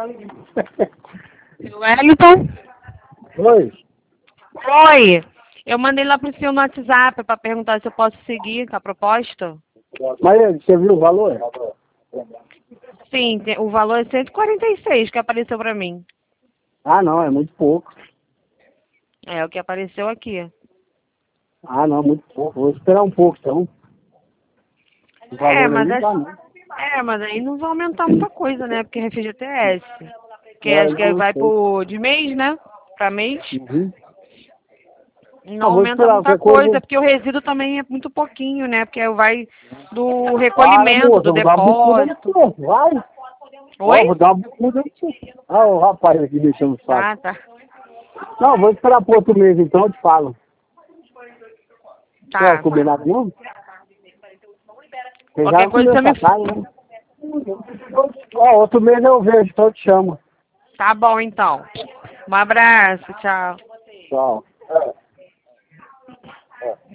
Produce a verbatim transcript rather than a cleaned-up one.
Wellington? Oi. Oi. Eu mandei lá pro senhor no WhatsApp para perguntar se eu posso seguir com a proposta. Mas você viu o valor? Sim, tem- o valor é cento e quarenta e seis que apareceu para mim. Ah, não, é muito pouco. É o que apareceu aqui. Ah, não, muito pouco. Vou esperar um pouco, então. O É, valor aí mas não é, dá, não. é, mas aí não vai aumentar muita coisa, né? Porque é F G T S. Que É, acho não, que eu vai sei. por de mês, né? Pra mês. Uhum. Não Ah, vou aumenta esperar muita qualquer coisa, coisa. porque o resíduo também é muito pouquinho, né? Porque vai do Para, recolhimento, moça, do eu vou dar uma bucuda no depósito. senhor. Vai. Ó, Oi? vou dar uma bucuda no senhor. Ah, o rapaz aqui deixando o saco. Ah, tá. Não, vou esperar pro outro mês, então, eu te falo. Quer Tá. combinado não? Você Qualquer já coisa comeu você me... essa carne, né? Ó, outro mês eu vejo, então eu te chamo. Tá bom, então. Um abraço, tchau. Tchau.